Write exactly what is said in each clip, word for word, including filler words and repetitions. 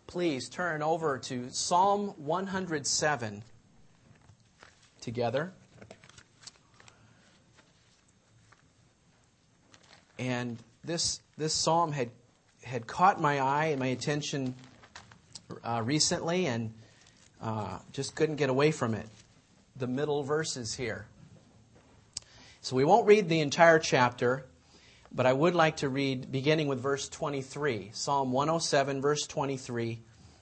please turn over to Psalm one hundred seven together. And this this psalm had had caught my eye and my attention uh, recently, and uh, just couldn't get away from it. The middle verses here. So we won't read the entire chapter, but I would like to read beginning with verse twenty-three. Psalm one oh seven, verse twenty-three.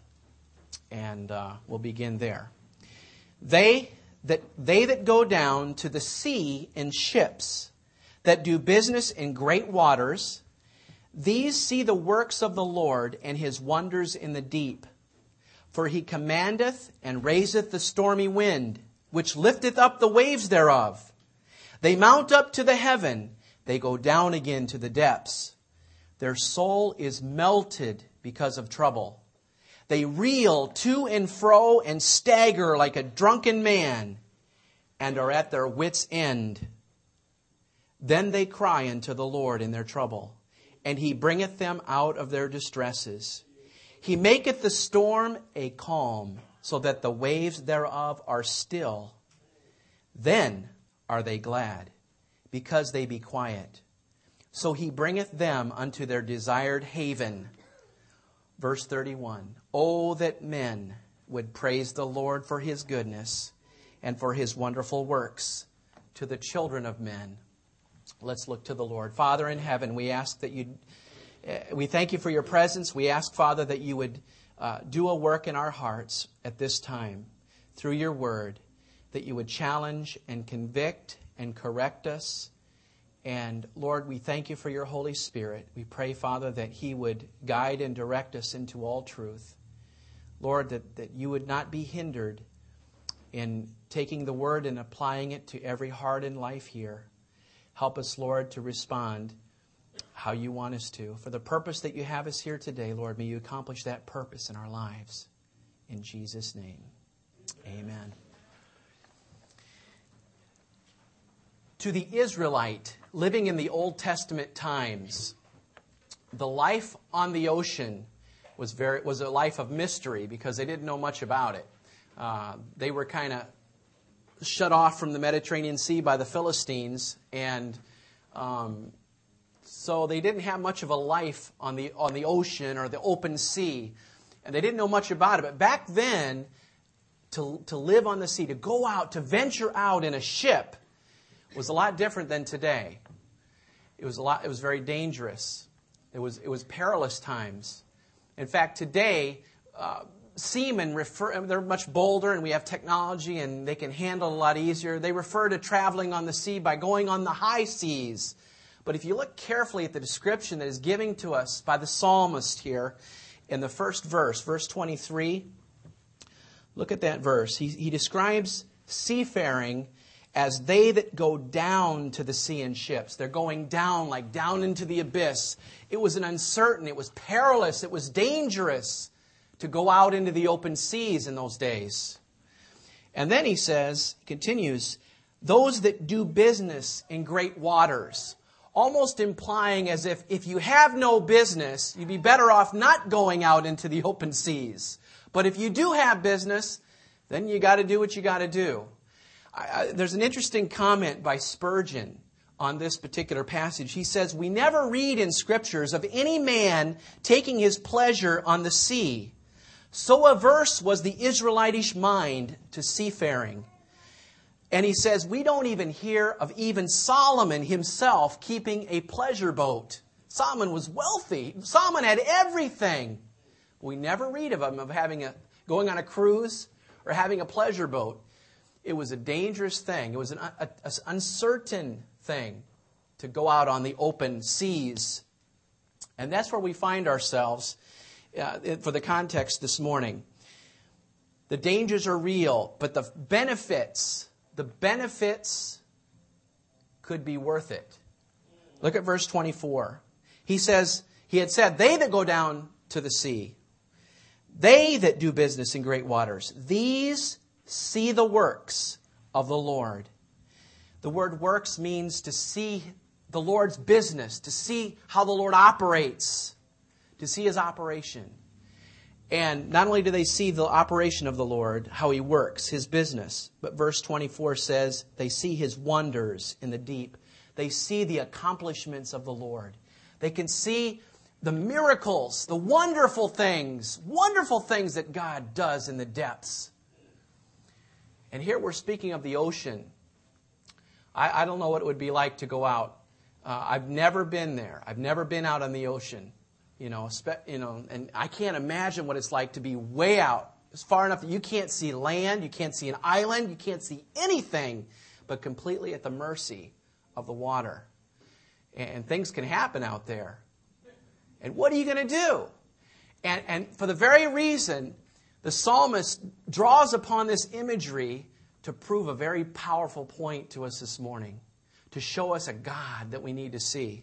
And uh, we'll begin there. They that they that go down to the sea in ships, that do business in great waters, these see the works of the Lord and his wonders in the deep. For he commandeth and raiseth the stormy wind, which lifteth up the waves thereof. They mount up to the heaven, they go down again to the depths. Their soul is melted because of trouble. They reel to and fro and stagger like a drunken man, and are at their wits' end. Then they cry unto the Lord in their trouble, and he bringeth them out of their distresses. He maketh the storm a calm, so that the waves thereof are still. Then are they glad, because they be quiet. So he bringeth them unto their desired haven. Verse thirty-one, O that men would praise the Lord for his goodness and for his wonderful works to the children of men. Let's look to the Lord. Father in heaven, we ask that you, uh, we thank you for your presence. We ask, Father, that you would uh, do a work in our hearts at this time through your word, that you would challenge and convict and correct us. And Lord, we thank you for your Holy Spirit. We pray, Father, that he would guide and direct us into all truth. Lord, that, that you would not be hindered in taking the word and applying it to every heart and life here. Help us, Lord, to respond how you want us to. For the purpose that you have us here today, Lord, may you accomplish that purpose in our lives. In Jesus' name, amen. To the Israelite living in the Old Testament times, the life on the ocean was very was a life of mystery because they didn't know much about it. Uh, they were kind of shut off from the Mediterranean Sea by the Philistines, and um, so they didn't have much of a life on the on the ocean or the open sea, and they didn't know much about it. But back then, to to live on the sea, to go out, to venture out in a ship, was a lot different than today. It was a lot. It was very dangerous. It was it was perilous times. In fact, today, uh, seamen refer. They're much bolder, and we have technology, and they can handle it a lot easier. They refer to traveling on the sea by going on the high seas. But if you look carefully at the description that is given to us by the psalmist here in the first verse, verse twenty-three, look at that verse. He he describes seafaring as they that go down to the sea in ships. They're going down, like down into the abyss. It was an uncertain, it was perilous, it was dangerous to go out into the open seas in those days. And then he says, continues, those that do business in great waters. Almost implying as if if you have no business, you'd be better off not going out into the open seas. But if you do have business, then you got to do what you got to do. I, there's an interesting comment by Spurgeon on this particular passage. He says, we never read in scriptures of any man taking his pleasure on the sea. So averse was the Israelitish mind to seafaring. And he says, we don't even hear of even Solomon himself keeping a pleasure boat. Solomon was wealthy. Solomon had everything. We never read of him of having a going on a cruise or having a pleasure boat. It was a dangerous thing. It was an a, a, uncertain thing to go out on the open seas. And that's where we find ourselves uh, for the context this morning. The dangers are real, but the benefits, the benefits could be worth it. Look at verse twenty-four. He says, he had said, they that go down to the sea, they that do business in great waters, these see the works of the Lord. The word works means to see the Lord's business, to see how the Lord operates, to see his operation. And not only do they see the operation of the Lord, how He works, His business, but verse twenty-four says they see His wonders in the deep. They see the accomplishments of the Lord. They can see the miracles, the wonderful things, wonderful things that God does in the depths. And here we're speaking of the ocean. I, I don't know what it would be like to go out. Uh, I've never been there. I've never been out on the ocean. You know, spe- you know, and I can't imagine what it's like to be way out. It's far enough that you can't see land, you can't see an island, you can't see anything, but completely at the mercy of the water. And, and things can happen out there. And what are you going to do? And, and for the very reason, the psalmist draws upon this imagery to prove a very powerful point to us this morning, to show us a God that we need to see.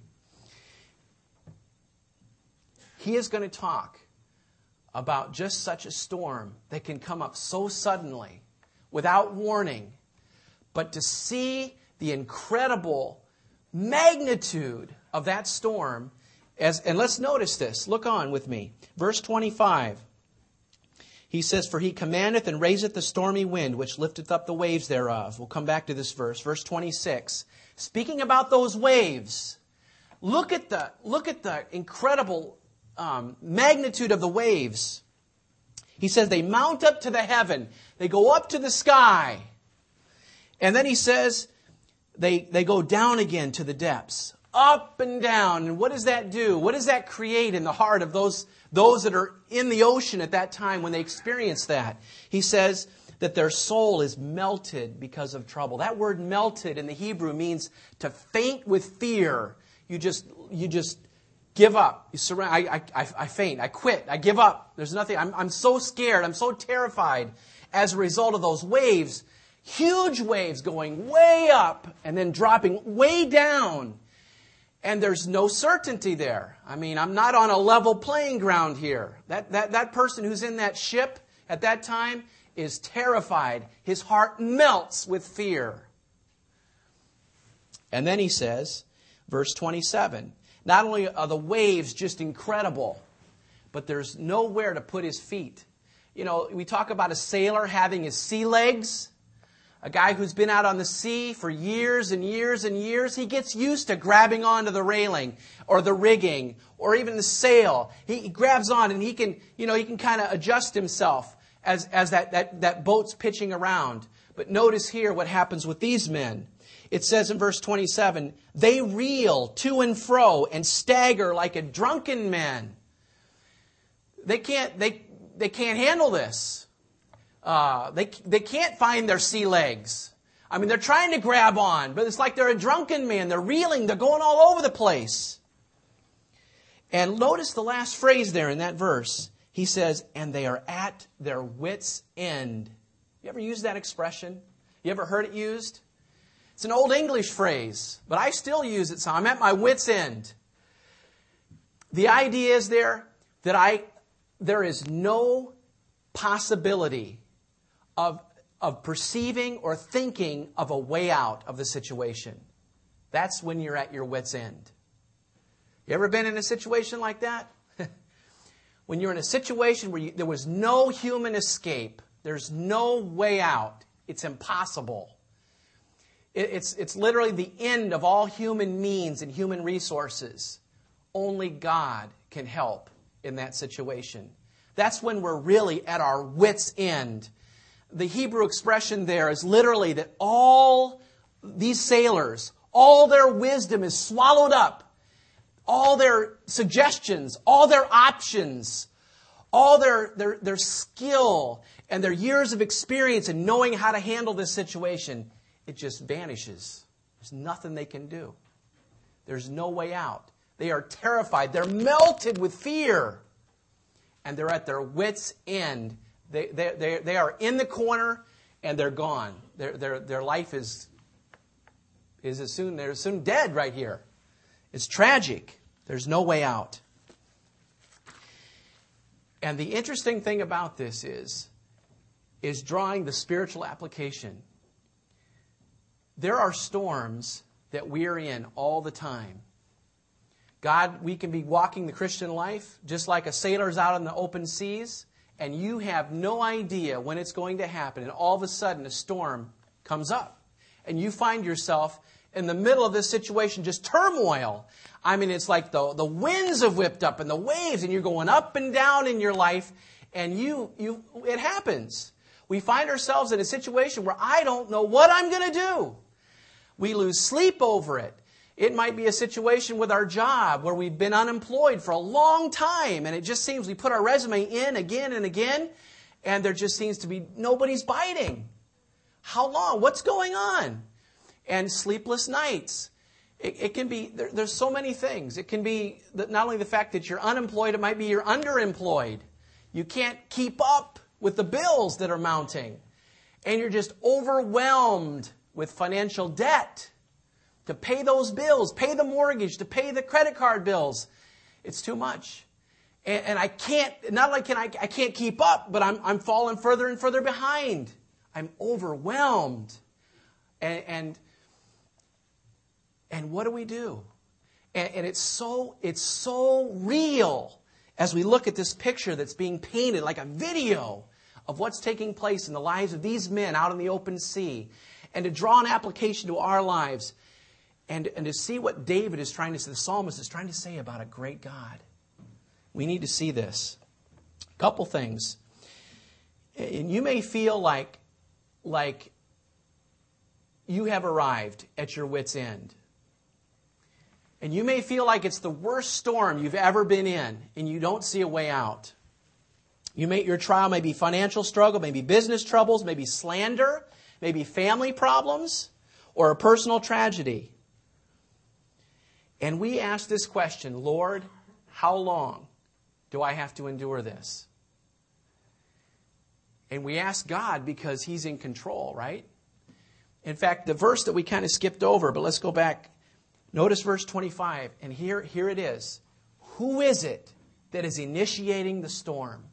He is going to talk about just such a storm that can come up so suddenly, without warning, but to see the incredible magnitude of that storm. As, and let's notice this. Look on with me. Verse twenty-five. He says, "For He commandeth and raiseth the stormy wind, which lifteth up the waves thereof." We'll come back to this verse. Verse twenty-six. Speaking about those waves, look at the, look at the incredible Um, magnitude of the waves. He says they mount up to the heaven. They go up to the sky. And then he says they, they go down again to the depths. Up and down. And what does that do? What does that create in the heart of those, those that are in the ocean at that time when they experience that? He says that their soul is melted because of trouble. That word melted in the Hebrew means to faint with fear. You just, you just give up. You surrender. I, I, I faint. I quit. I give up. There's nothing. I'm, I'm so scared. I'm so terrified as a result of those waves. Huge waves going way up and then dropping way down. And there's no certainty there. I mean, I'm not on a level playing ground here. That, that, that person who's in that ship at that time is terrified. His heart melts with fear. And then he says, verse twenty-seven, not only are the waves just incredible, but there's nowhere to put his feet. You know, we talk about a sailor having his sea legs. A guy who's been out on the sea for years and years and years, he gets used to grabbing onto the railing or the rigging or even the sail. He, he grabs on and he can, you know, he can kind of adjust himself as, as that, that, that boat's pitching around. But notice here what happens with these men. It says in verse twenty-seven, they reel to and fro and stagger like a drunken man. They can't, they, they can't handle this. Uh, they, they can't find their sea legs. I mean, they're trying to grab on, but it's like they're a drunken man. They're reeling. They're going all over the place. And notice the last phrase there in that verse. He says, and they are at their wits' end. You ever used that expression? You ever heard it used? It's an old English phrase, but I still use it. So I'm at my wits' end. The idea is there that I there is no possibility of, of perceiving or thinking of a way out of the situation. That's when you're at your wits' end. You ever been in a situation like that? When you're in a situation where you, there was no human escape, there's no way out, it's impossible. It, it's, it's literally the end of all human means and human resources. Only God can help in that situation. That's when we're really at our wits' end. The Hebrew expression there is literally that all these sailors, all their wisdom is swallowed up. All their suggestions, all their options, all their, their, their skill and their years of experience in knowing how to handle this situation, it just vanishes. There's nothing they can do. There's no way out. They are terrified. They're melted with fear. And they're at their wits' end. They, they, they, they are in the corner and they're gone. Their, their, their life is, is as soon, they're soon dead right here. It's tragic. There's no way out. And the interesting thing about this is, is drawing the spiritual application. There are storms that we're in all the time. God, we can be walking the Christian life just like a sailor's out on the open seas, and you have no idea when it's going to happen, and all of a sudden a storm comes up, and you find yourself in the middle of this situation, just turmoil. I mean, it's like the, the winds have whipped up and the waves, and you're going up and down in your life, and you you it happens. We find ourselves in a situation where I don't know what I'm going to do. We lose sleep over it. It might be a situation with our job where we've been unemployed for a long time, and it just seems we put our resume in again and again, and there just seems to be nobody's biting. How long? What's going on? And sleepless nights. It, it can be, there, there's so many things. It can be that not only the fact that you're unemployed, it might be you're underemployed. You can't keep up with the bills that are mounting. And you're just overwhelmed with financial debt to pay those bills, pay the mortgage, to pay the credit card bills. It's too much. And, and I can't, not only can I, I can't keep up, but I'm, I'm falling further and further behind. I'm overwhelmed. And, and And what do we do? And, and it's so it's so real as we look at this picture that's being painted like a video of what's taking place in the lives of these men out in the open sea, and to draw an application to our lives, and, and to see what David is trying to say, the psalmist is trying to say about a great God. We need to see this. A couple things. And you may feel like, like you have arrived at your wit's end. And you may feel like it's the worst storm you've ever been in, and you don't see a way out. You may, your trial may be financial struggle, maybe business troubles, maybe slander, maybe family problems, or a personal tragedy. And we ask this question, Lord, how long do I have to endure this? And we ask God because He's in control, right? In fact, the verse that we kind of skipped over, but let's go back. Notice verse twenty-five, and here, here it is. Who is it that is initiating the storm?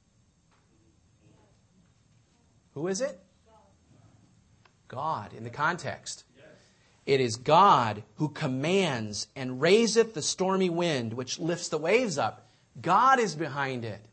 Who is it? God, in the context. It is God who commands and raiseth the stormy wind, which lifts the waves up. God is behind it.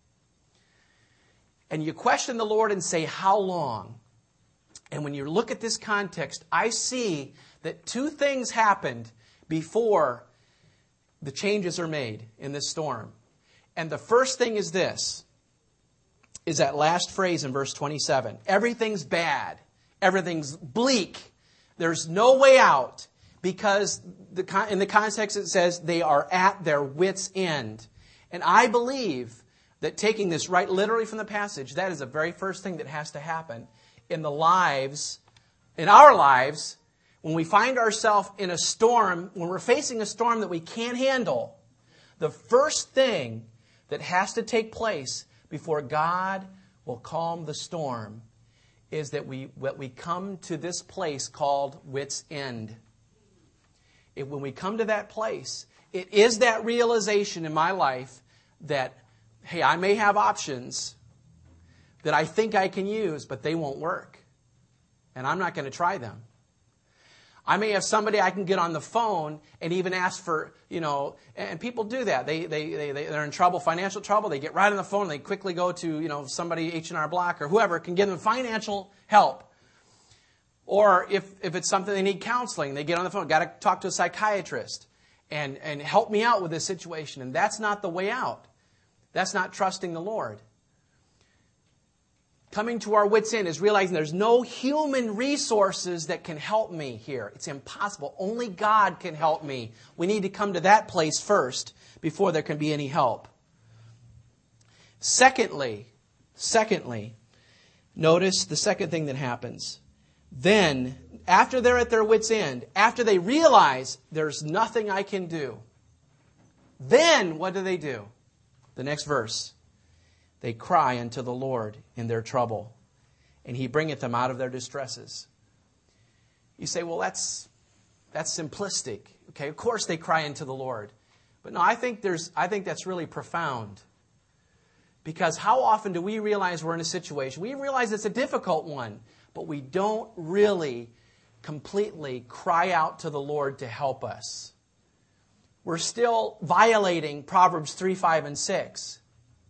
And you question the Lord and say, how long? And when you look at this context, I see that two things happened before the changes are made in this storm. And the first thing is this, is that last phrase in verse twenty-seven. Everything's bad. Everything's bleak. There's no way out, because the, in the context it says they are at their wits' end. And I believe that, taking this right literally from the passage, that is the very first thing that has to happen in the lives, in our lives, when we find ourselves in a storm, when we're facing a storm that we can't handle. The first thing that has to take place before God will calm the storm is that we, that we come to this place called wit's end. It, when we come to that place, it is that realization in my life that, hey, I may have options that I think I can use, but they won't work. And I'm not going to try them. I may have somebody I can get on the phone and even ask for, you know, and people do that. They, they, they, they're in trouble, financial trouble. They get right on the phone and they quickly go to, you know, somebody, H and R Block or whoever can give them financial help. Or if, if it's something they need counseling, they get on the phone, got to talk to a psychiatrist and, and help me out with this situation. And that's not the way out. That's not trusting the Lord. Coming to our wits' end is realizing there's no human resources that can help me here. It's impossible. Only God can help me. We need to come to that place first before there can be any help. Secondly, secondly, notice the second thing that happens. Then, after they're at their wits' end, after they realize there's nothing I can do, then what do they do? The next verse. They cry unto the Lord in their trouble, and He bringeth them out of their distresses. You say, well, that's that's simplistic. Okay, of course they cry unto the Lord. But no, I think there's I think that's really profound. Because how often do we realize we're in a situation? We realize it's a difficult one, but we don't really completely cry out to the Lord to help us. We're still violating Proverbs three, five, and six.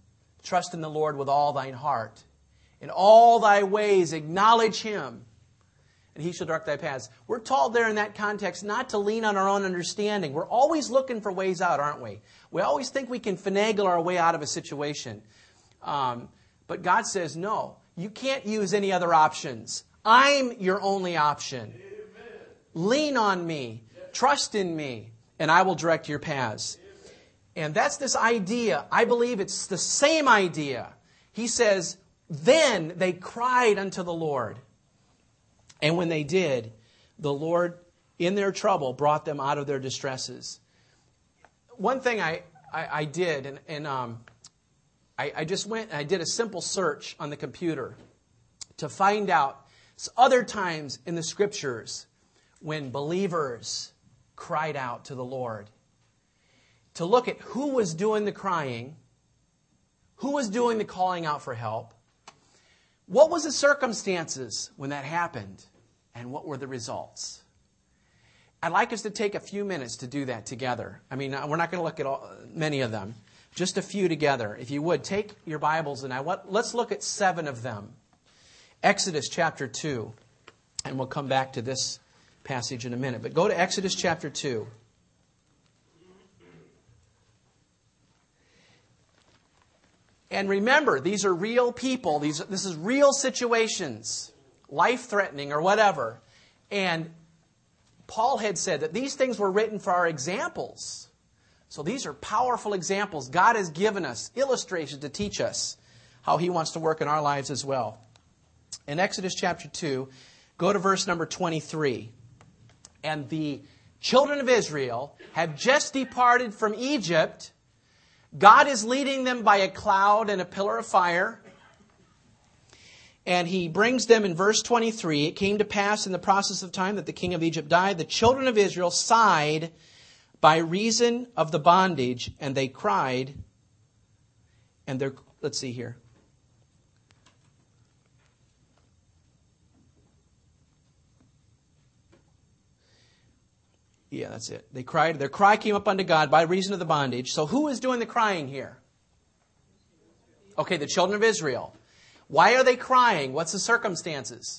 trust in the Lord with all thine heart. In all thy ways acknowledge Him, and He shall direct thy paths. We're told there in that context not to lean on our own understanding. We're always looking for ways out, aren't we? We always think we can finagle our way out of a situation. Um, but God says, no, you can't use any other options. I'm your only option. Amen. Lean on me. Trust in me, and I will direct your paths. And that's this idea. I believe it's the same idea. He says, then they cried unto the Lord. And when they did, the Lord, in their trouble, brought them out of their distresses. One thing I, I, I did, and, and um, I, I just went and I did a simple search on the computer to find out other times in the Scriptures when believers cried out to the Lord. To look at who was doing the crying, who was doing the calling out for help, what was the circumstances when that happened, and what were the results? I'd like us to take a few minutes to do that together. I mean, we're not going to look at all, many of them, just a few together. If you would, take your Bibles and I want, let's look at seven of them. Exodus chapter two, and we'll come back to this passage in a minute. But go to Exodus chapter two. And remember, these are real people. These, this is real situations, life-threatening or whatever. And Paul had said that these things were written for our examples. So these are powerful examples. God has given us illustrations to teach us how He wants to work in our lives as well. In Exodus chapter two, go to verse number twenty-three. And the children of Israel have just departed from Egypt. God is leading them by a cloud and a pillar of fire. And He brings them in verse twenty-three. It came to pass in the process of time that the king of Egypt died. The children of Israel sighed by reason of the bondage, and they cried. And they're, let's see here. Yeah, that's it. They cried. Their cry came up unto God by reason of the bondage. So who is doing the crying here? Okay, the children of Israel. Why are they crying? What's the circumstances?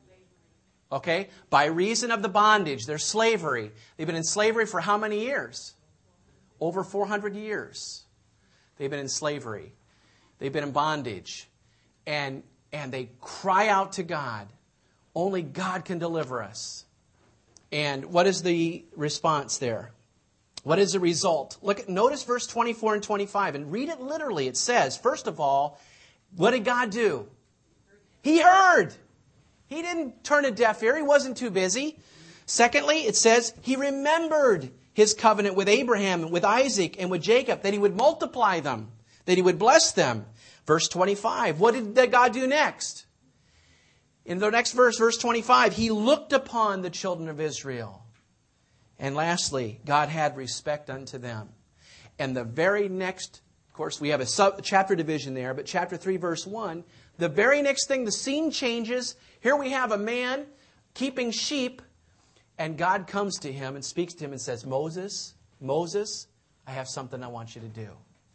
Okay, by reason of the bondage, their slavery. They've been in slavery for how many years? Over four hundred years. They've been in slavery. They've been in bondage. And, and they cry out to God. Only God can deliver us. And what is the response there? What is the result? Look at, notice verse twenty-four and twenty-five and read it literally. It says, first of all, what did God do? He heard. He didn't turn a deaf ear. He wasn't too busy. Secondly, it says He remembered His covenant with Abraham, with Isaac, and with Jacob, that He would multiply them, that He would bless them. Verse twenty-five, what did God do next? In the next verse, verse twenty-five, He looked upon the children of Israel. And lastly, God had respect unto them. And the very next, of course, we have a sub chapter division there, but chapter three, verse one, the very next thing, the scene changes. Here we have a man keeping sheep, and God comes to him and speaks to him and says, Moses, Moses, I have something I want you to do.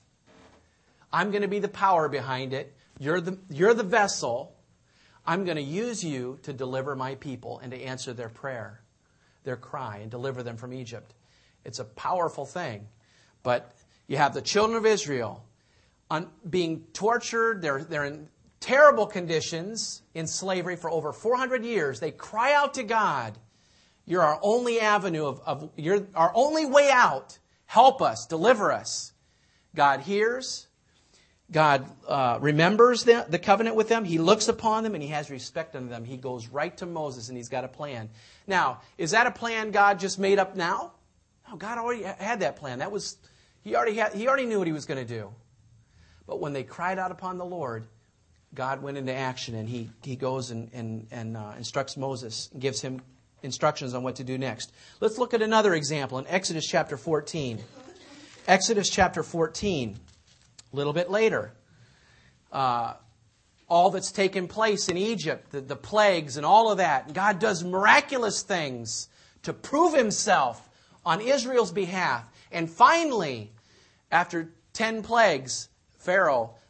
I'm going to be the power behind it. You're the, you're the vessel. I'm going to use you to deliver my people and to answer their prayer, their cry, and deliver them from Egypt. It's a powerful thing. But you have the children of Israel on, being tortured. They're, they're in terrible conditions in slavery for over four hundred years. They cry out to God. You're our only avenue of, of you're our only way out. Help us, deliver us. God hears. God uh, remembers the, the covenant with them. He looks upon them and He has respect unto them. He goes right to Moses and He's got a plan. Now, is that a plan God just made up now? No, God already had that plan. That was He already had. He already knew what He was going to do. But when they cried out upon the Lord, God went into action and He He goes and and, and uh, instructs Moses and gives him instructions on what to do next. Let's look at another example in Exodus chapter fourteen. Exodus chapter fourteen. A little bit later, uh, all that's taken place in Egypt, the, the plagues and all of that. God does miraculous things to prove Himself on Israel's behalf. And finally, after ten plagues, Pharaoh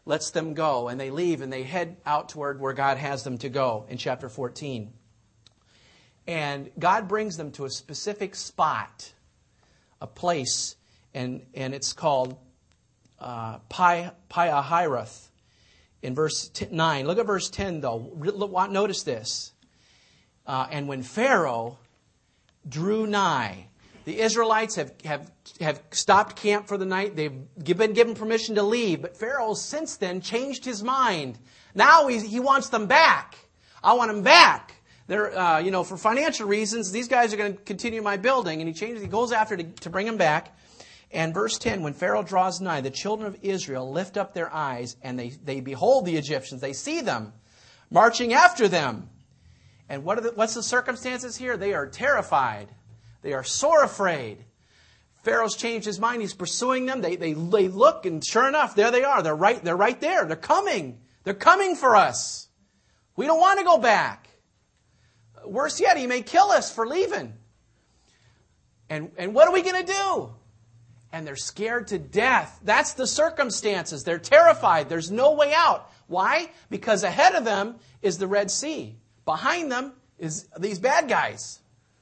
lets them go, and they leave, and they head out toward where God has them to go in chapter fourteen. And God brings them to a specific spot, a place, and, and it's called uh, Pi, Pi-hahiroth in verse nine. Look at verse ten, though. Notice this. Uh, and when Pharaoh drew nigh, the Israelites have, have, have stopped camp for the night. They've been given permission to leave. But Pharaoh since then changed his mind. Now he, he wants them back. I want them back. They're, uh, you know, for financial reasons, these guys are going to continue my building. And he changes. He goes after to, to bring them back. And verse ten, when Pharaoh draws nigh, the children of Israel lift up their eyes, and they, they behold the Egyptians. They see them marching after them. And what are the, what's the circumstances here? They are terrified. They are sore afraid. Pharaoh's changed his mind. He's pursuing them. They, they, they look, and sure enough, there they are. They're right, they're right there. They're coming. They're coming for us. We don't want to go back. Worse yet, he may kill us for leaving. And, and what are we going to do? And they're scared to death. That's the circumstances. They're terrified. There's no way out. Why? Because ahead of them is the Red Sea. Behind them is these bad guys.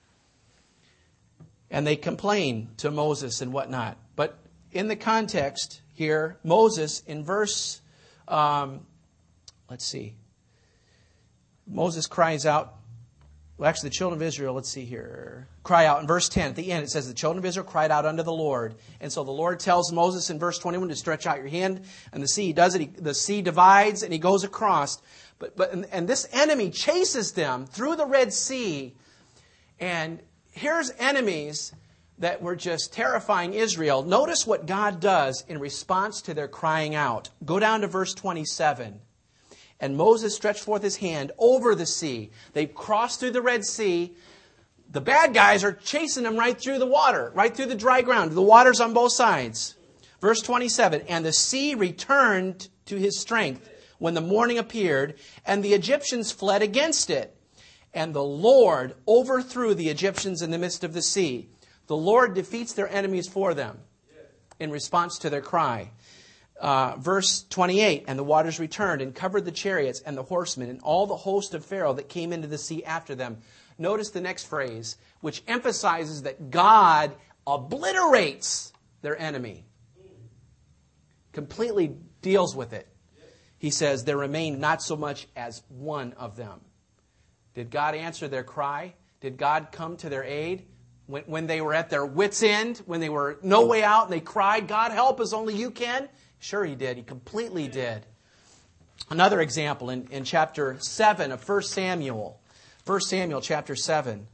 And they complain to Moses and whatnot. But in the context here, Moses in verse, um, let's see. Moses cries out. Well, actually, the children of Israel, let's see here, cry out. In verse ten, at the end, it says, the children of Israel cried out unto the Lord. And so the Lord tells Moses in verse twenty-one to stretch out your hand. And the sea does it. He, the sea divides and he goes across. But, but and, and this enemy chases them through the Red Sea. And here's enemies that were just terrifying Israel. Notice what God does in response to their crying out. Go down to verse twenty-seven. And Moses stretched forth his hand over the sea. They crossed through the Red Sea. The bad guys are chasing them right through the water, right through the dry ground. The water's on both sides. Verse twenty-seven, and the sea returned to his strength when the morning appeared, and the Egyptians fled against it. And the Lord overthrew the Egyptians in the midst of the sea. The Lord defeats their enemies for them in response to their cry. Uh, verse twenty-eight, and the waters returned and covered the chariots and the horsemen and all the host of Pharaoh that came into the sea after them. Notice the next phrase, which emphasizes that God obliterates their enemy. Completely deals with it. He says, there remained not so much as one of them. Did God answer their cry? Did God come to their aid? When, when they were at their wits' end, when they were no way out and they cried, God help us, only you can? Sure he did. He completely did. Another example in, in chapter seven of First Samuel. First Samuel chapter seven.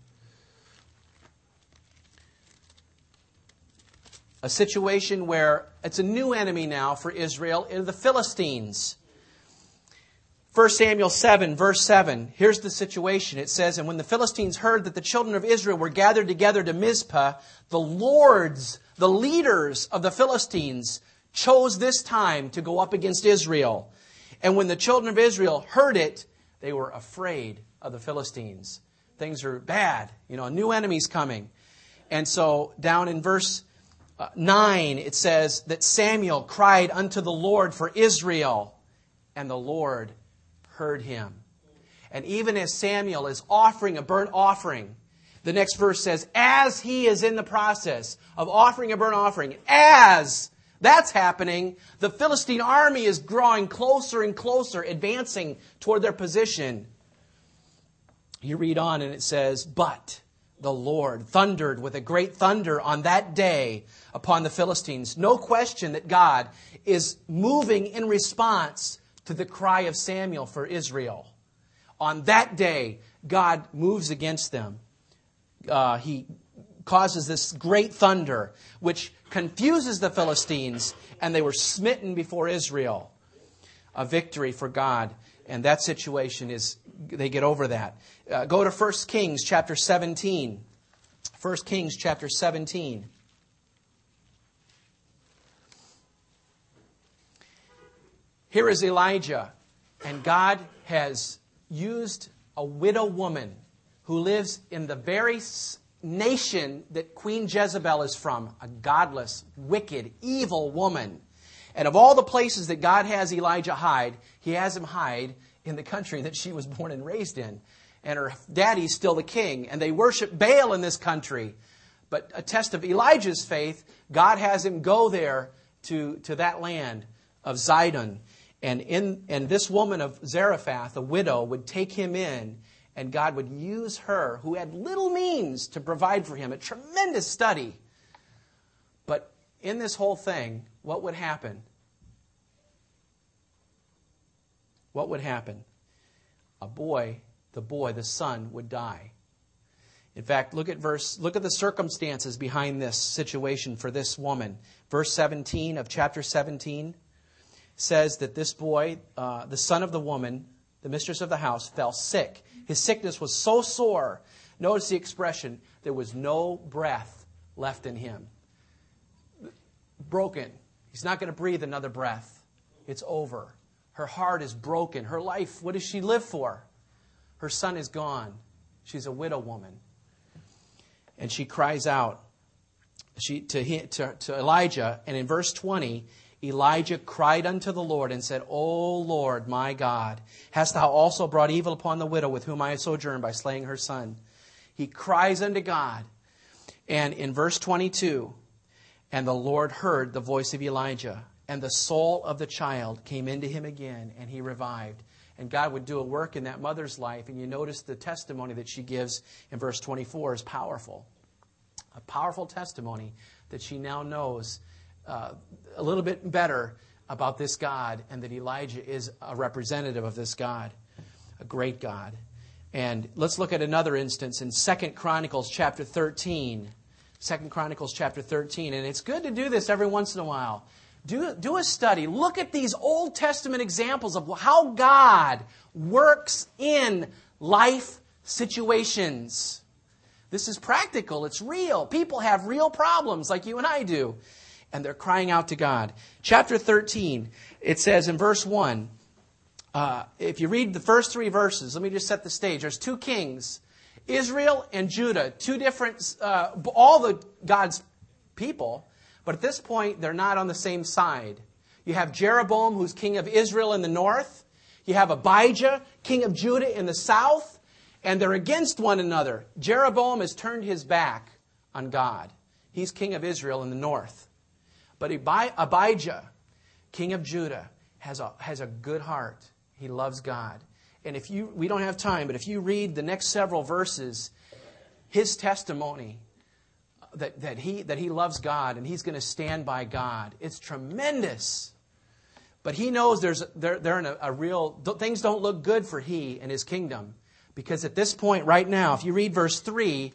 A situation where it's a new enemy now for Israel, the Philistines. First Samuel seven, verse seven. Here's the situation. It says, and when the Philistines heard that the children of Israel were gathered together to Mizpah, the lords, the leaders of the Philistines, chose this time to go up against Israel. And when the children of Israel heard it, they were afraid of the Philistines. Things are bad. You know, a new enemy's coming. And so down in verse nine, it says that Samuel cried unto the Lord for Israel, and the Lord heard him. And even as Samuel is offering a burnt offering, the next verse says, as he is in the process of offering a burnt offering, as that's happening, the Philistine army is growing closer and closer, advancing toward their position. You read on and it says, but the Lord thundered with a great thunder on that day upon the Philistines. No question that God is moving in response to the cry of Samuel for Israel. On that day, God moves against them. Uh, he causes this great thunder, which confuses the Philistines, and they were smitten before Israel. A victory for God. And that situation is, they get over that. Uh, go to First Kings chapter seventeen. First Kings chapter seventeen. Here is Elijah, and God has used a widow woman who lives in the very nation that Queen Jezebel is from, a godless, wicked, evil woman. And of all the places that God has Elijah hide, he has him hide in the country that she was born and raised in. And her daddy's still the king. And they worship Baal in this country. But a test of Elijah's faith, God has him go there to, to that land of Zidon. And, in, and this woman of Zarephath, a widow, would take him in. And God would use her, who had little means, to provide for him. A tremendous study. But in this whole thing, what would happen? What would happen? A boy, the boy, the son, would die. In fact, look at verse. Look at the circumstances behind this situation for this woman. Verse seventeen of chapter seventeen says that this boy, uh, the son of the woman, the mistress of the house, fell sick. His sickness was so sore. Notice the expression: there was no breath left in him. Broken. He's not going to breathe another breath. It's over. Her heart is broken. Her life, what does she live for? Her son is gone. She's a widow woman. And she cries out she, to, to, to Elijah. And in verse twenty, Elijah cried unto the Lord and said, O Lord, my God, hast thou also brought evil upon the widow with whom I have sojourned by slaying her son? He cries unto God. And in verse twenty-two, and the Lord heard the voice of Elijah, and the soul of the child came into him again, and he revived. And God would do a work in that mother's life. And you notice the testimony that she gives in verse twenty-four is powerful. A powerful testimony that she now knows uh, a little bit better about this God, and that Elijah is a representative of this God, a great God. And let's look at another instance in Second Chronicles chapter thirteen. Second Chronicles chapter thirteen. And it's good to do this every once in a while. Do, do a study. Look at these Old Testament examples of how God works in life situations. This is practical. It's real. People have real problems like you and I do. And they're crying out to God. Chapter thirteen, it says in verse one, uh, if you read the first three verses, let me just set the stage. There's two kings, Israel and Judah, two different, uh, all the God's people. But at this point, they're not on the same side. You have Jeroboam, who's king of Israel in the north. You have Abijah, king of Judah in the south. And they're against one another. Jeroboam has turned his back on God. He's king of Israel in the north. But Abijah, king of Judah, has a, has a good heart. He loves God. And if you, we don't have time, but if you read the next several verses, his testimony that, that he that he loves God and he's going to stand by God, it's tremendous. But he knows there's they're, they're in a, a real things don't look good for he and his kingdom, because at this point right now, if you read verse three,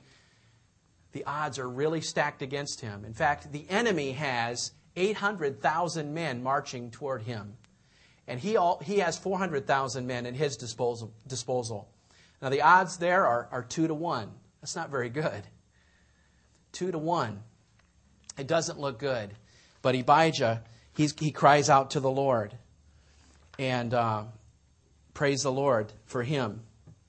the odds are really stacked against him. In fact, the enemy has eight hundred thousand men marching toward him. And he all, he has four hundred thousand men at his disposal. disposal. Now, the odds there are, are two to one. That's not very good. Two to one. It doesn't look good. But Abijah, he's, he cries out to the Lord. And uh, praise the Lord for him.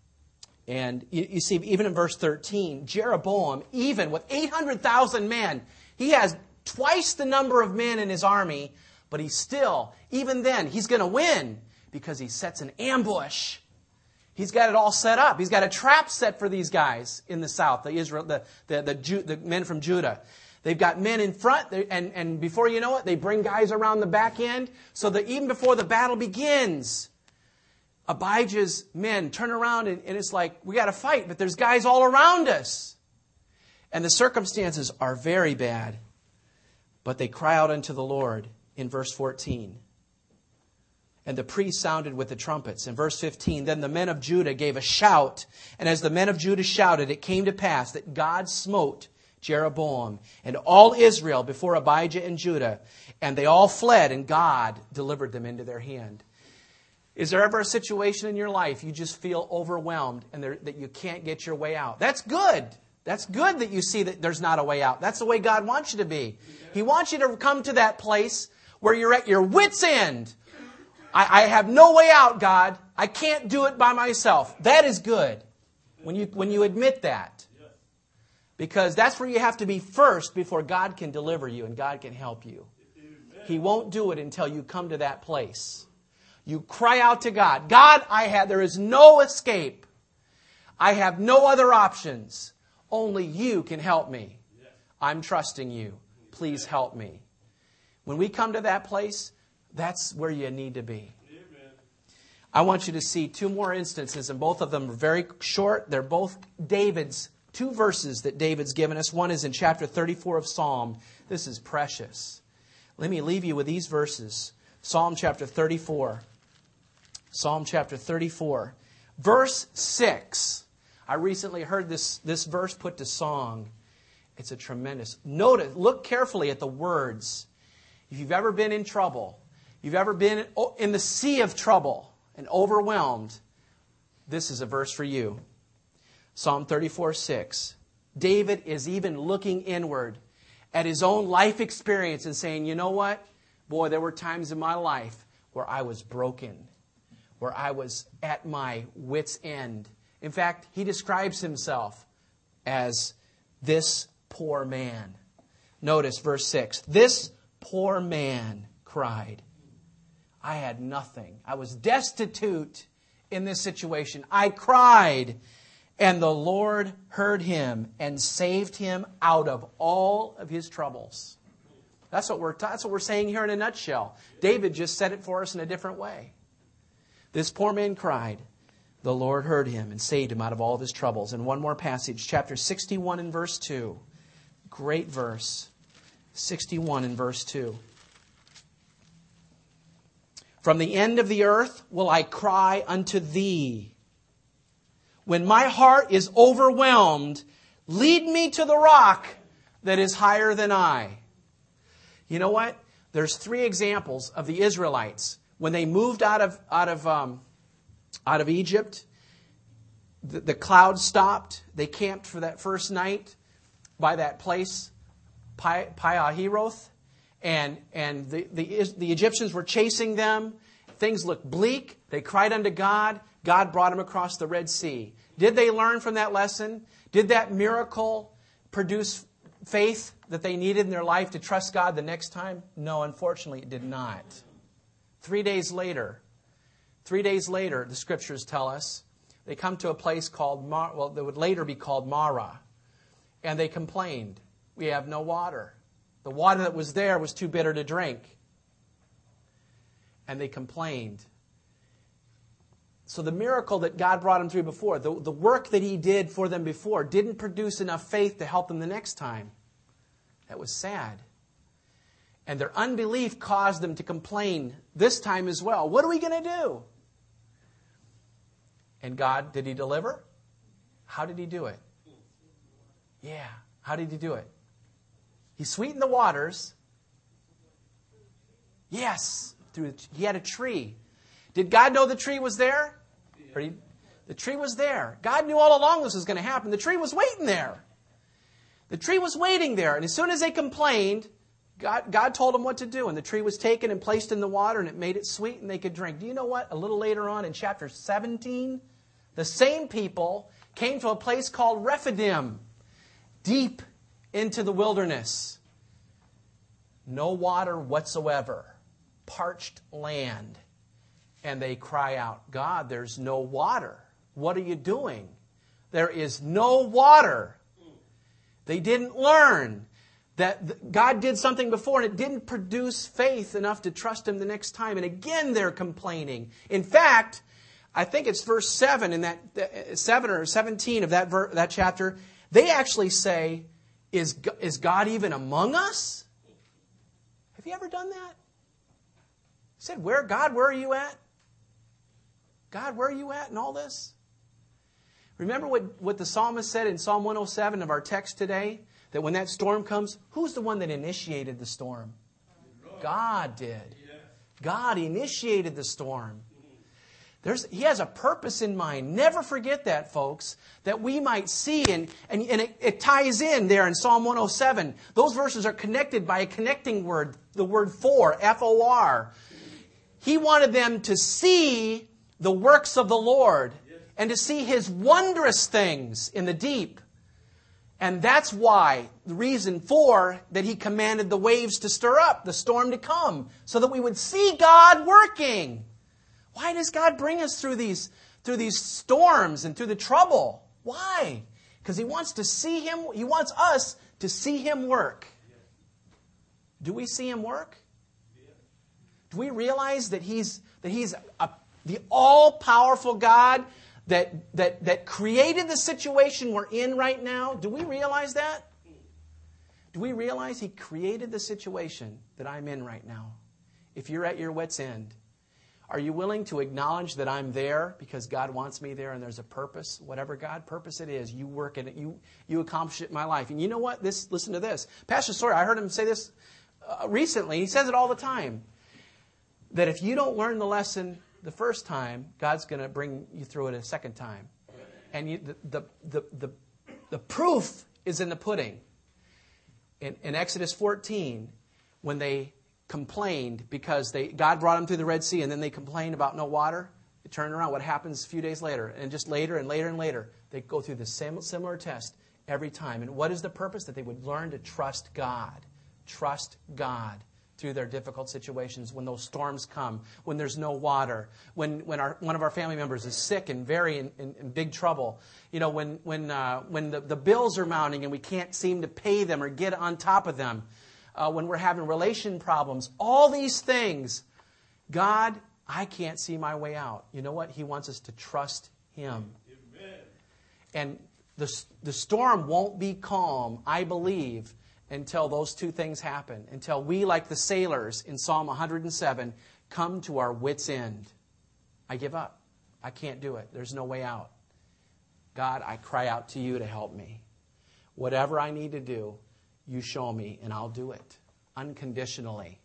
And you, you see, even in verse thirteen, Jeroboam, even with eight hundred thousand men, he has twice the number of men in his army, but he's still, even then, he's going to win because he sets an ambush. He's got it all set up. He's got a trap set for these guys in the south, the Israel, the the the, Ju, the men from Judah. They've got men in front, and, and before you know it, they bring guys around the back end, so that even before the battle begins, Abijah's men turn around and, and it's like, we got to fight, but there's guys all around us. And the circumstances are very bad. But they cry out unto the Lord in verse fourteen. And the priest sounded with the trumpets. In verse fifteen, then the men of Judah gave a shout. And as the men of Judah shouted, it came to pass that God smote Jeroboam and all Israel before Abijah and Judah. And they all fled, and God delivered them into their hand. Is there ever a situation in your life you just feel overwhelmed and there, that you can't get your way out? That's good. That's good that you see that there's not a way out. That's the way God wants you to be. He wants you to come to that place where you're at your wit's end. I, I have no way out, God. I can't do it by myself. That is good when you, when you admit that. Because that's where you have to be first before God can deliver you and God can help you. He won't do it until you come to that place. You cry out to God. God, I have, there is no escape. I have no other options. Only you can help me. I'm trusting you. Please help me. When we come to that place, that's where you need to be. I want you to see two more instances, and both of them are very short. They're both David's, two verses that David's given us. One is in chapter thirty-four of Psalm. This is precious. Let me leave you with these verses. Psalm chapter thirty-four. Psalm chapter thirty-four. Verse six. I recently heard this, this verse put to song. It's a tremendous... Notice, look carefully at the words. If you've ever been in trouble, you've ever been in the sea of trouble and overwhelmed, this is a verse for you. Psalm thirty-four six. David is even looking inward at his own life experience and saying, you know what? Boy, there were times in my life where I was broken, where I was at my wit's end. In fact, he describes himself as this poor man. Notice verse six. This poor man cried. I had nothing. I was destitute in this situation. I cried, and the Lord heard him and saved him out of all of his troubles. That's what we're that's what we're saying here in a nutshell. David just said it for us in a different way. This poor man cried. The Lord heard him and saved him out of all of his troubles. And one more passage, chapter sixty-one and verse two. Great verse. sixty-one and verse two. From the end of the earth will I cry unto thee. When my heart is overwhelmed, lead me to the rock that is higher than I. You know what? There's three examples of the Israelites. When they moved out of out of um, out of Egypt, the, the cloud stopped. They camped for that first night by that place, Pi, Pi-hahiroth, and and the, the the Egyptians were chasing them. Things looked bleak. They cried unto God. God brought them across the Red Sea. Did they learn from that lesson? Did that miracle produce faith that they needed in their life to trust God the next time? No, unfortunately, it did not. Three days later, three days later, the scriptures tell us, they come to a place called, Mar- well, that would later be called Marah. And they complained, we have no water. The water that was there was too bitter to drink. And they complained. So the miracle that God brought them through before, the, the work that He did for them before, didn't produce enough faith to help them the next time. That was sad. And their unbelief caused them to complain this time as well. What are we going to do? And God, did He deliver? How did He do it? Yeah, how did He do it? He sweetened the waters. Yes, through He had a tree. Did God know the tree was there? Or he, the tree was there. God knew all along this was going to happen. The tree was waiting there. The tree was waiting there. And as soon as they complained, God, God told them what to do. And the tree was taken and placed in the water, and it made it sweet, and they could drink. Do you know what? A little later on in chapter seventeen, the same people came to a place called Rephidim, deep into the wilderness. No water whatsoever. Parched land. And they cry out, God, there's no water. What are you doing? There is no water. They didn't learn that God did something before and it didn't produce faith enough to trust Him the next time. And again, they're complaining. In fact, I think it's verse seven in that seven or seventeen of that ver, that chapter. They actually say, "Is is God even among us?" Have you ever done that? He said, "Where God? Where are you at? God, where are you at in all this?" Remember what, what the psalmist said in Psalm one oh seven of our text today? That when that storm comes, who's the one that initiated the storm? God did. God initiated the storm. There's, He has a purpose in mind. Never forget that, folks, that we might see, and, and, and it, it ties in there in Psalm one oh seven. Those verses are connected by a connecting word, the word for, F O R. He wanted them to see the works of the Lord and to see His wondrous things in the deep. And that's why, the reason for, that he commanded the waves to stir up, the storm to come, so that we would see God working. Why does God bring us through these, through these storms and through the trouble? Why? Because he wants to see him, he wants us to see him work. Do we see him work? Do we realize that he's, that he's a, the all-powerful God that, that, that created the situation we're in right now? Do we realize that? Do we realize he created the situation that I'm in right now? If you're at your wit's end, are you willing to acknowledge that I'm there because God wants me there and there's a purpose? Whatever God purpose it is, you work in it, you, you accomplish it in my life. And you know what? This, listen to this. Pastor Sawyer, I heard him say this uh, recently. He says it all the time. That if you don't learn the lesson the first time, God's going to bring you through it a second time. And you, the, the, the, the, the proof is in the pudding. In, in Exodus fourteen, when they complained because they God brought them through the Red Sea and then they complained about no water, they turned around. What happens a few days later? And just later and later and later, they go through the same similar test every time. And what is the purpose? That they would learn to trust God. Trust God through their difficult situations, when those storms come, when there's no water, when when our, one of our family members is sick and very in, in, in big trouble, you know, when when uh, when the, the bills are mounting and we can't seem to pay them or get on top of them, uh, when we're having relation problems, all these things, God, I can't see my way out. You know what? He wants us to trust him. Amen. And the the storm won't be calm, I believe, until those two things happen. Until we, like the sailors in Psalm one hundred seven, come to our wits' end. I give up. I can't do it. There's no way out. God, I cry out to you to help me. Whatever I need to do, you show me, and I'll do it unconditionally.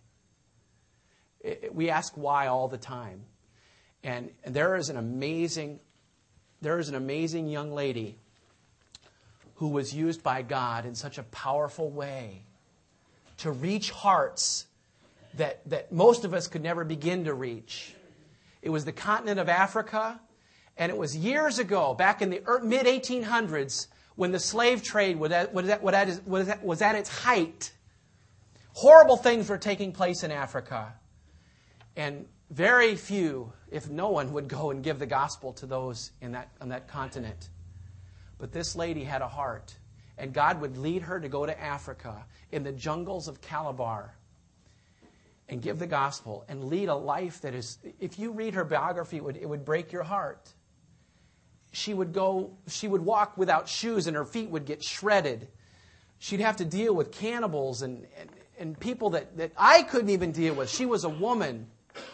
It, it, we ask why all the time. And, and there is an amazing, there is an amazing young lady who was used by God in such a powerful way to reach hearts that, that most of us could never begin to reach. It was the continent of Africa, and it was years ago, back in the mid eighteen hundreds, when the slave trade was at, was at, was at, was at its height. Horrible things were taking place in Africa. And very few, if no one, would go and give the gospel to those in that, on that continent. But this lady had a heart, and God would lead her to go to Africa in the jungles of Calabar and give the gospel and lead a life that is, if you read her biography, it would, it would break your heart. She would go, she would walk without shoes and her feet would get shredded. She'd have to deal with cannibals and, and, and people that, that I couldn't even deal with. She was a woman.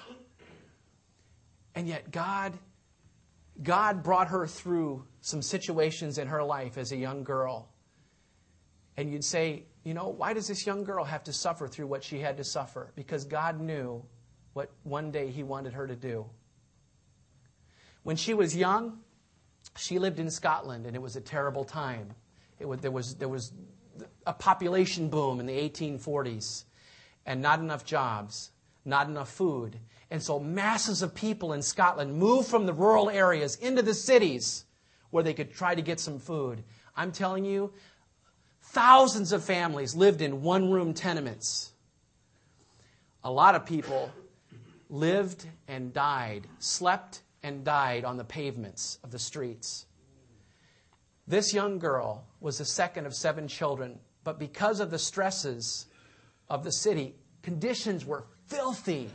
And yet God God brought her through some situations in her life as a young girl. And you'd say, you know, why does this young girl have to suffer through what she had to suffer? Because God knew what one day he wanted her to do. When she was young, she lived in Scotland, and it was a terrible time. It was, there was, there was a population boom in the eighteen forties, and not enough jobs, not enough food. And so masses of people in Scotland moved from the rural areas into the cities where they could try to get some food. I'm telling you, thousands of families lived in one-room tenements. A lot of people lived and died, slept and died on the pavements of the streets. This young girl was the second of seven children, but because of the stresses of the city, conditions were filthy.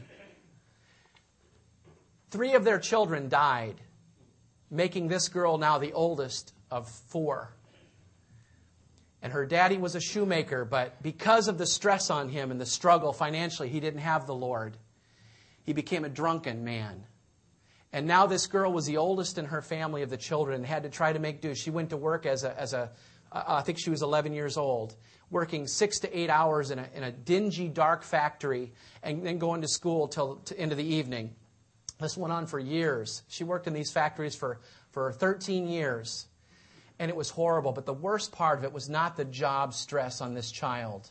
Three of their children died, making this girl now the oldest of four. And her daddy was a shoemaker, but because of the stress on him and the struggle financially, he didn't have the Lord. He became a drunken man. And now this girl was the oldest in her family of the children and had to try to make do. She went to work as a, as a uh, I think she was eleven years old, working six to eight hours in a, in a dingy, dark factory and then going to school till to, into the evening. This went on for years. She worked in these factories for, for thirteen years. And it was horrible. But the worst part of it was not the job stress on this child.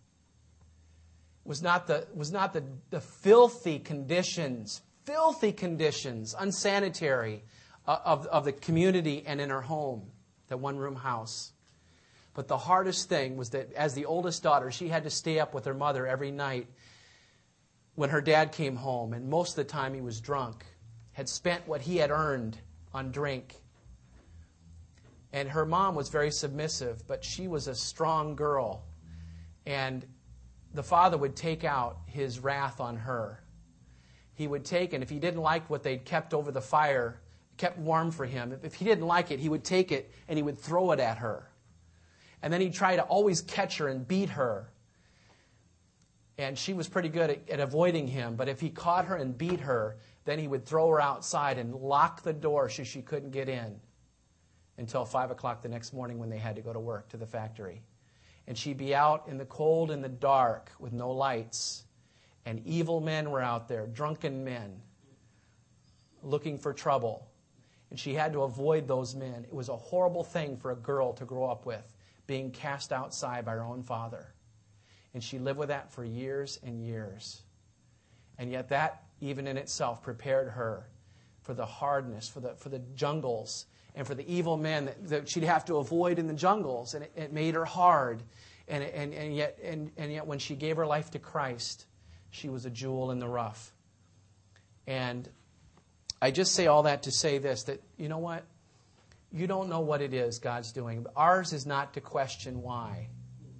It was not the, was not the, the filthy conditions, filthy conditions, unsanitary, uh, of, of the community and in her home, that one-room house. But the hardest thing was that as the oldest daughter, she had to stay up with her mother every night when her dad came home. And most of the time he was drunk, had spent what he had earned on drink. And her mom was very submissive, but she was a strong girl. And the father would take out his wrath on her. He would take, and if he didn't like what they'd kept over the fire, kept warm for him, if he didn't like it, he would take it and he would throw it at her. And then he'd try to always catch her and beat her. And she was pretty good at, at avoiding him. But if he caught her and beat her, then he would throw her outside and lock the door so she couldn't get in until five o'clock the next morning when they had to go to work to the factory. And she'd be out in the cold and the dark with no lights. And evil men were out there, drunken men, looking for trouble. And she had to avoid those men. It was a horrible thing for a girl to grow up with, being cast outside by her own father. And she lived with that for years and years. And yet that, even in itself, prepared her for the hardness, for the for the jungles, and for the evil men that, that she'd have to avoid in the jungles. And it, it made her hard. And, and, and, yet, and, and yet when she gave her life to Christ, she was a jewel in the rough. And I just say all that to say this, that, you know what? You don't know what it is God's doing. But ours is not to question why.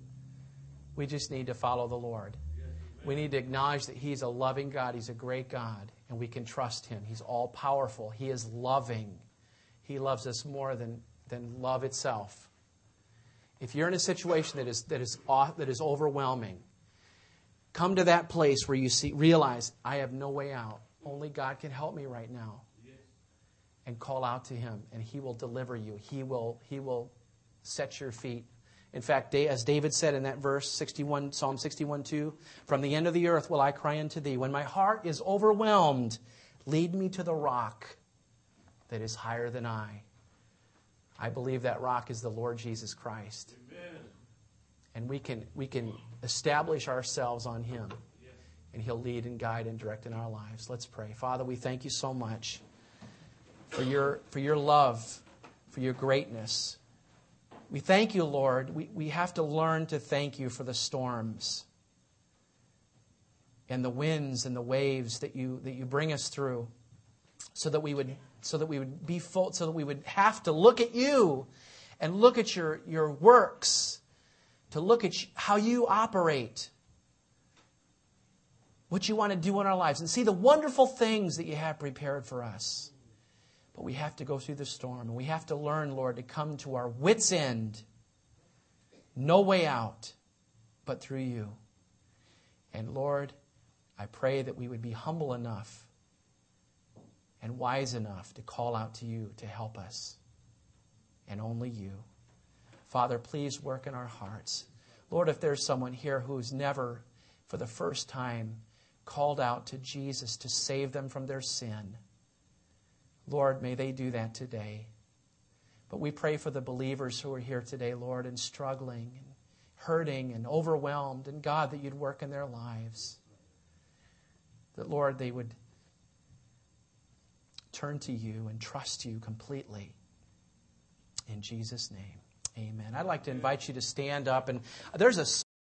We just need to follow the Lord. We need to acknowledge that He's a loving God. He's a great God. And we can trust Him. He's all-powerful. He is loving. He loves us more than, than love itself. If you're in a situation that is, that is, that is overwhelming, come to that place where you see, realize, I have no way out. Only God can help me right now. And call out to Him, and He will deliver you. He will, He will set your feet. In fact, as David said in that verse, sixty-one, Psalm sixty-one two, from the end of the earth will I cry unto Thee. When my heart is overwhelmed, lead me to the rock that is higher than I. I believe that rock is the Lord Jesus Christ. Amen. And we can, we can establish ourselves on Him, and He'll lead and guide and direct in our lives. Let's pray. Father, we thank You so much for your, for your love, for your greatness. We thank You, Lord. We, we have to learn to thank You for the storms and the winds and the waves that you, that you bring us through, so that we would, so that we would be full, so that we would have to look at You and look at your, your works, to look at how You operate, what You want to do in our lives, and see the wonderful things that You have prepared for us. But we have to go through the storm, and we have to learn, Lord, to come to our wits' end. No way out but through You. And Lord, I pray that we would be humble enough and wise enough to call out to You to help us. And only You. Father, please work in our hearts. Lord, if there's someone here who's never, for the first time, called out to Jesus to save them from their sin, Lord, may they do that today. But we pray for the believers who are here today, Lord, and struggling and hurting and overwhelmed. And God, that You'd work in their lives. That, Lord, they would turn to You and trust You completely. In Jesus' name, amen. I'd like to invite you to stand up. And there's a